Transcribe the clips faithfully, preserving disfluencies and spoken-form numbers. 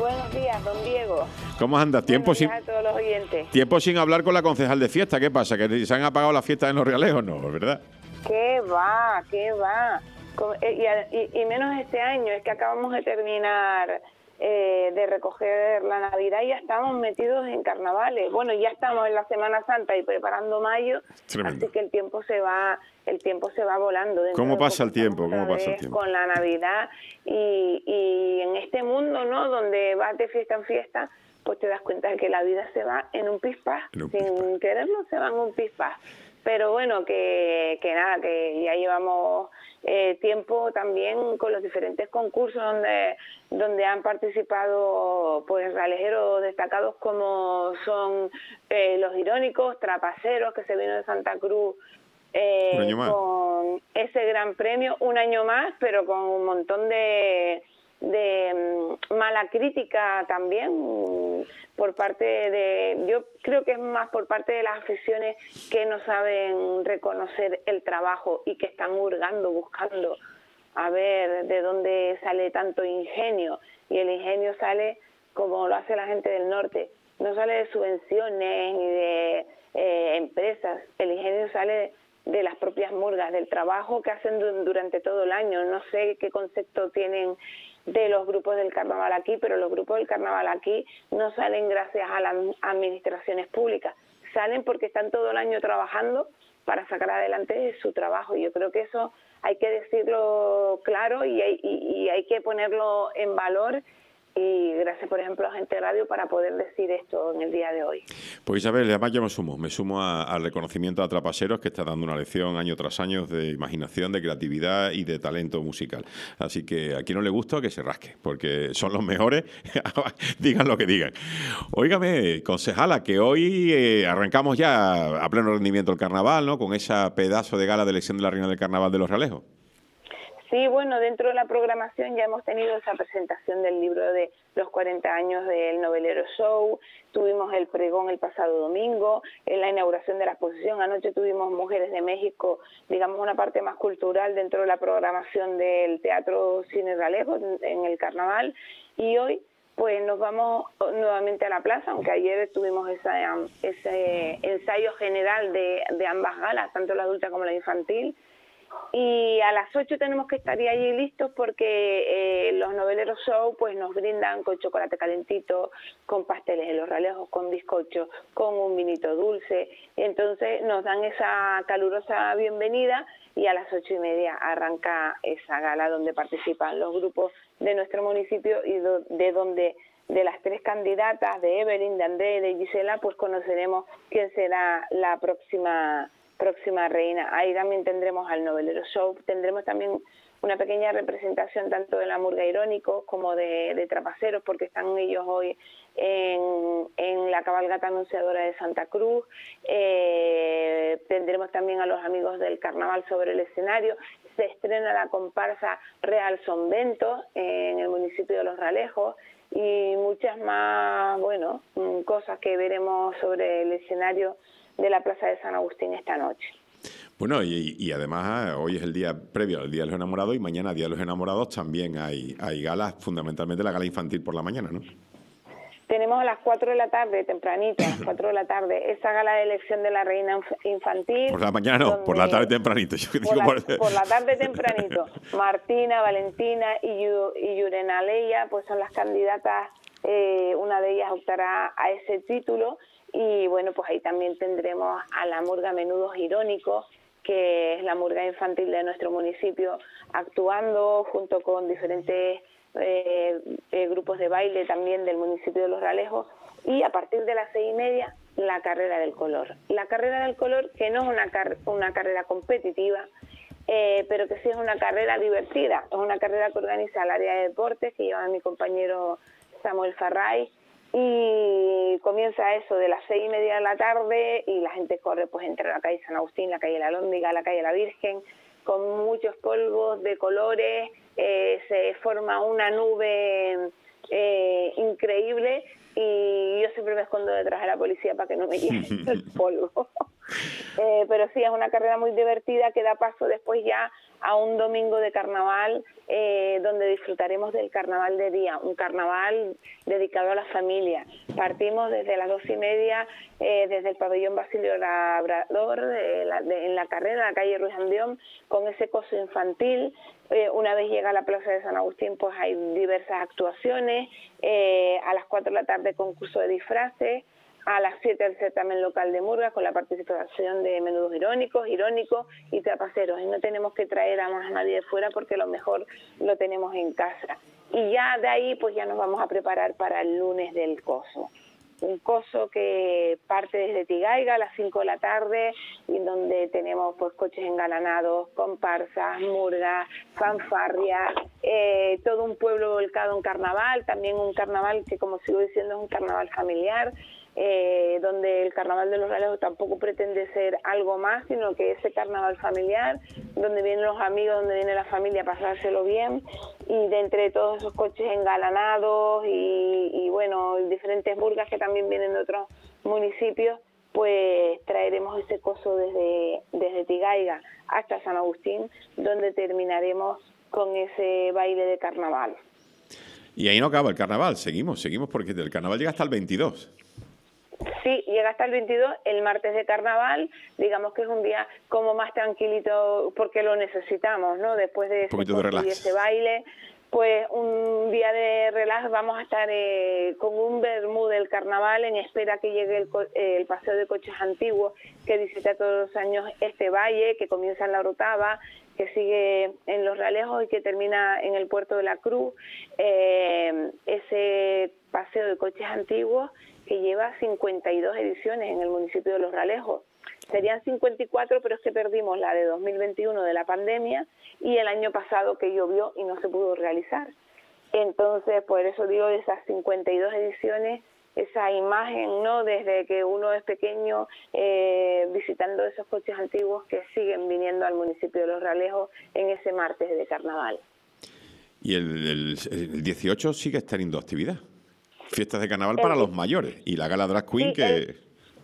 buenos días, don Diego. ¿Cómo andas? Tiempo sin, a todos los oyentes. Tiempo sin hablar con la concejal de fiesta. ¿Qué pasa? ¿Que se han apagado las fiestas en Los Realejos? No, ¿verdad? ¿Qué va? ¿Qué va? Y, y, y menos este año, es que acabamos de terminar eh, de recoger la Navidad y ya estamos metidos en carnavales. Bueno, ya estamos en la Semana Santa y preparando mayo, Tremendo. Así que el tiempo se va, el tiempo se va volando. ¿Cómo pasa el tiempo? ¿Cómo pasa el tiempo? Con la Navidad y, y en este mundo, ¿no? Donde vas de fiesta en fiesta, pues te das cuenta de que la vida se va en un pispás, sin pispás. Quererlo se va en un pispás. Pero bueno, que, que nada, que ya llevamos eh, tiempo también con los diferentes concursos donde donde han participado pues realejeros destacados como son eh, Los Irónicos, Trapaceros, que se vino de Santa Cruz eh, con ese gran premio, un año más, pero con un montón de... de um, mala crítica también um, por parte de, yo creo que es más por parte de las aficiones que no saben reconocer el trabajo y que están hurgando, buscando a ver de dónde sale tanto ingenio, y el ingenio sale como lo hace la gente del norte, no sale de subvenciones ni de eh, empresas, el ingenio sale de, de las propias murgas, del trabajo que hacen durante todo el año. No sé qué concepto tienen de los grupos del carnaval aquí, pero los grupos del carnaval aquí no salen gracias a las administraciones públicas, salen porque están todo el año trabajando para sacar adelante su trabajo. Y yo creo que eso hay que decirlo claro y hay, y, y hay que ponerlo en valor. Y gracias, por ejemplo, a Gente Radio para poder decir esto en el día de hoy. Pues Isabel, además yo me sumo, me sumo a, al reconocimiento a Trapaceros, que está dando una lección año tras año de imaginación, de creatividad y de talento musical. Así que a quien no le gusta, que se rasque, porque son los mejores, digan lo que digan. Óigame, concejala, que hoy eh, arrancamos ya a pleno rendimiento el carnaval, ¿no? Con esa pedazo de gala de elección de la Reina del Carnaval de Los Realejos. Sí, bueno, dentro de la programación ya hemos tenido esa presentación del libro de los cuarenta años del Novelero Show, tuvimos el pregón el pasado domingo, en la inauguración de la exposición, anoche tuvimos Mujeres de México, digamos una parte más cultural dentro de la programación del Teatro Cine Realejos en el Carnaval, y hoy pues nos vamos nuevamente a la plaza, aunque ayer tuvimos esa, ese ensayo general de, de ambas galas, tanto la adulta como la infantil. Y a las ocho tenemos que estar allí listos porque eh, los Noveleros Show pues nos brindan con chocolate calentito, con pasteles de Los Realejos, con bizcocho, con un vinito dulce. Y entonces nos dan esa calurosa bienvenida y a las ocho y media arranca esa gala donde participan los grupos de nuestro municipio y do, de donde de las tres candidatas, de Evelyn, de André, de Gisela, pues conoceremos quién será la próxima próxima reina. Ahí también tendremos al Novelero Show, tendremos también una pequeña representación tanto de la Murga Irónicos como de, de Trapaceros, porque están ellos hoy en, en la cabalgata anunciadora de Santa Cruz. Eh, tendremos también a los amigos del carnaval sobre el escenario. Se estrena la comparsa Real Sonvento en el municipio de Los Realejos y muchas más, bueno, cosas que veremos sobre el escenario de la Plaza de San Agustín esta noche. Bueno, y, y además hoy es el día previo al Día de los Enamorados y mañana, Día de los Enamorados, también hay, hay galas, fundamentalmente la gala infantil por la mañana, ¿no? Tenemos a las cuatro de la tarde, tempranito, a las cuatro de la tarde, esa gala de elección de la reina infantil. Por la mañana no, por la tarde tempranito. Yo por, digo la, por... por la tarde tempranito. Martina, Valentina y, Yu, y Yurena Leia, pues son las candidatas, eh, una de ellas optará a ese título. Y bueno, pues ahí también tendremos a la Murga Menudos Irónicos, que es la murga infantil de nuestro municipio, actuando junto con diferentes eh, eh, grupos de baile también del municipio de Los Realejos. Y a partir de las seis y media, la carrera del color. La carrera del color, que no es una, car- una carrera competitiva, eh, pero que sí es una carrera divertida. Es una carrera que organiza el área de deportes, que lleva mi compañero Samuel Farray, y comienza eso de las seis y media de la tarde y la gente corre pues entre la calle San Agustín, la calle La Lóndiga, la calle La Virgen, con muchos polvos de colores, eh, se forma una nube eh, increíble y yo siempre me escondo detrás de la policía para que no me lleven el polvo. eh, pero sí, es una carrera muy divertida que da paso después ya a un domingo de carnaval eh, donde disfrutaremos del carnaval de día, un carnaval dedicado a la familia. Partimos desde las dos y media, eh, desde el pabellón Basilio Labrador, de la, de, en la carrera, en la calle Ruiz Andión, con ese coso infantil. Eh, una vez llega a la Plaza de San Agustín, pues hay diversas actuaciones, eh, a las cuatro de la tarde concurso de disfraces, a las siete el certamen local de murgas con la participación de menudos irónicos, irónicos y trapaceros. Y no tenemos que traer a más a nadie de fuera porque lo mejor lo tenemos en casa. Y ya de ahí pues ya nos vamos a preparar para el lunes del coso. Un coso que parte desde Tigaiga a las cinco de la tarde y donde tenemos pues coches engalanados, comparsas, murgas, fanfarrias, eh, todo un pueblo volcado en carnaval, también un carnaval que, como sigo diciendo, es un carnaval familiar, eh, donde el carnaval de los Realejos tampoco pretende ser algo más, sino que ese carnaval familiar, donde vienen los amigos, donde viene la familia a pasárselo bien, y de entre todos esos coches engalanados y, y bueno, diferentes murgas que también vienen de otros municipios, pues traeremos ese coso desde, desde Tigaiga hasta San Agustín, donde terminaremos con ese baile de carnaval. Y ahí no acaba el carnaval, seguimos, seguimos porque el carnaval llega hasta el veintidós. Sí, llega hasta el veintidós, el martes de carnaval, digamos que es un día como más tranquilito porque lo necesitamos, ¿no? Después de ese, de relax. Y ese baile, pues un día de relax, vamos a estar eh, con un vermú del carnaval en espera que llegue el, eh, el paseo de coches antiguos que visita todos los años este valle, que comienza en la Orotava, que sigue en Los Realejos y que termina en el Puerto de la Cruz, eh, ese paseo de coches antiguos que lleva cincuenta y dos ediciones en el municipio de Los Realejos. Serían cincuenta y cuatro, pero es que perdimos la de dos mil veintiuno de la pandemia y el año pasado que llovió y no se pudo realizar. Entonces, por eso digo, de esas cincuenta y dos ediciones, esa imagen, ¿no?, desde que uno es pequeño, eh, visitando esos coches antiguos que siguen viniendo al municipio de Los Realejos en ese martes de carnaval. Y el, el, el dieciocho sigue teniendo actividad. Fiestas de carnaval para el, los mayores y la gala drag queen sí, que... El,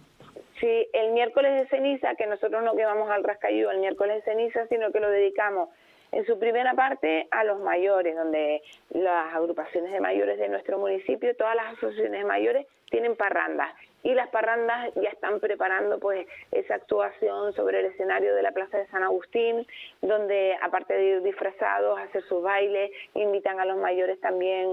sí, el miércoles de ceniza, que nosotros no quemamos al Rascayú el miércoles de ceniza, sino que lo dedicamos en su primera parte a los mayores, donde las agrupaciones de mayores de nuestro municipio, todas las asociaciones de mayores tienen parrandas. Y las parrandas ya están preparando pues esa actuación sobre el escenario de la Plaza de San Agustín, donde aparte de ir disfrazados, hacer sus bailes, invitan a los mayores también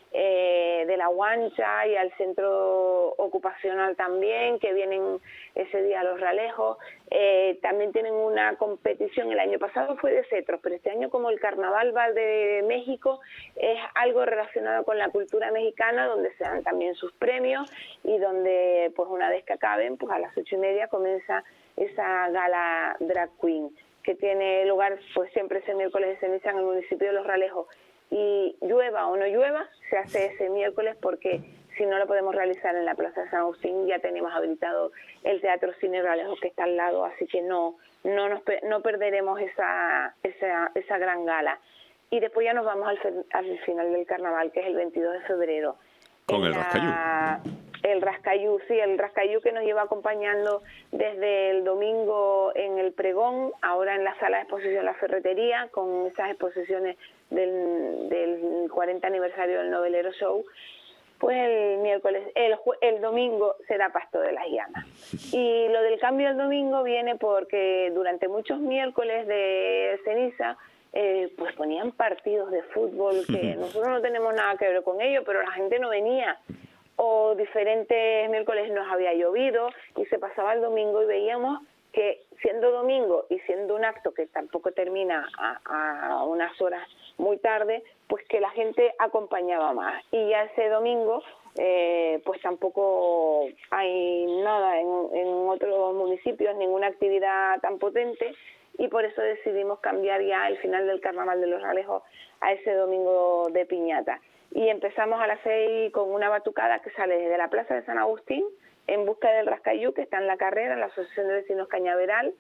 eh, de la Guancha y al centro ocupacional también, que vienen ese día a Los Realejos. Eh, también tienen una competición, el año pasado fue de cetros, pero este año como el Carnaval va de México, es algo relacionado con la cultura mexicana, donde se dan también sus premios y donde pues una vez que acaben, pues a las ocho y media comienza esa gala drag queen, que tiene lugar pues siempre ese miércoles de ceniza en el municipio de Los Realejos. Y llueva o no llueva, se hace ese miércoles porque si no lo podemos realizar en la Plaza de San Agustín, ya tenemos habilitado el Teatro Cine Realejos que está al lado, así que no no nos no perderemos esa esa esa gran gala. Y después ya nos vamos al, al final del carnaval, que es el veintidós de febrero. Con el Rascayú. El Rascayú, sí, el Rascayú que nos lleva acompañando desde el domingo en el pregón, ahora en la sala de exposición La Ferretería, con esas exposiciones del, del cuarenta aniversario del Novelero Show. Pues el miércoles, el, el domingo será Pasto de las Llamas. Y lo del cambio del domingo viene porque durante muchos miércoles de ceniza, eh, pues ponían partidos de fútbol que nosotros no tenemos nada que ver con ello, pero la gente no venía. O diferentes miércoles nos había llovido y se pasaba el domingo y veíamos que siendo domingo y siendo un acto que tampoco termina a, a unas horas muy tarde, pues que la gente acompañaba más. Y ya ese domingo, eh, pues tampoco hay nada en, en otros municipios, ninguna actividad tan potente, y por eso decidimos cambiar ya el final del Carnaval de Los Realejos a ese domingo de piñata. Y empezamos a las seis con una batucada que sale desde la Plaza de San Agustín en busca del Rascayú, que está en la carrera, en la Asociación de Vecinos Cañaveral,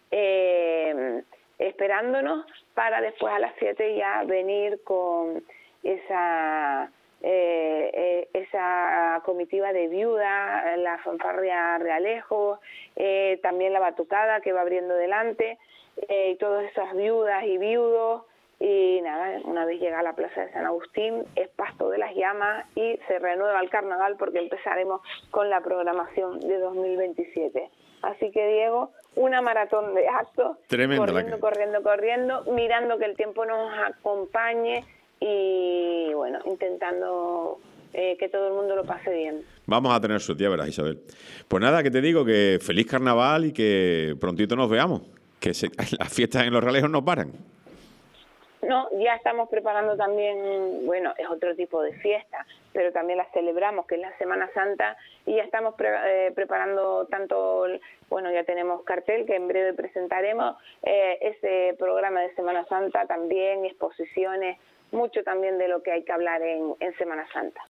eh, esperándonos para después a las siete ya venir con esa, eh, eh, esa la comitiva de viudas, la fanfarria Realejo, eh, también la batucada que va abriendo delante, eh, y todas esas viudas y viudos. Y nada, una vez llega a la Plaza de San Agustín, es Pasto de las Llamas y se renueva el carnaval porque empezaremos con la programación de dos mil veintisiete. Así que, Diego, una maratón de actos, Tremendo, corriendo, que... corriendo, corriendo, mirando que el tiempo nos acompañe y, bueno, intentando eh, que todo el mundo lo pase bien. Vamos a tener su tía, verás, Isabel. Pues nada, que te digo, que feliz carnaval y que prontito nos veamos, que se... las fiestas en Los Realejos no paran. No, ya estamos preparando también, bueno, es otro tipo de fiesta, pero también la celebramos, que es la Semana Santa, y ya estamos pre eh, preparando tanto, bueno, ya tenemos cartel que en breve presentaremos, eh, ese programa de Semana Santa, también exposiciones, mucho también de lo que hay que hablar en, en Semana Santa.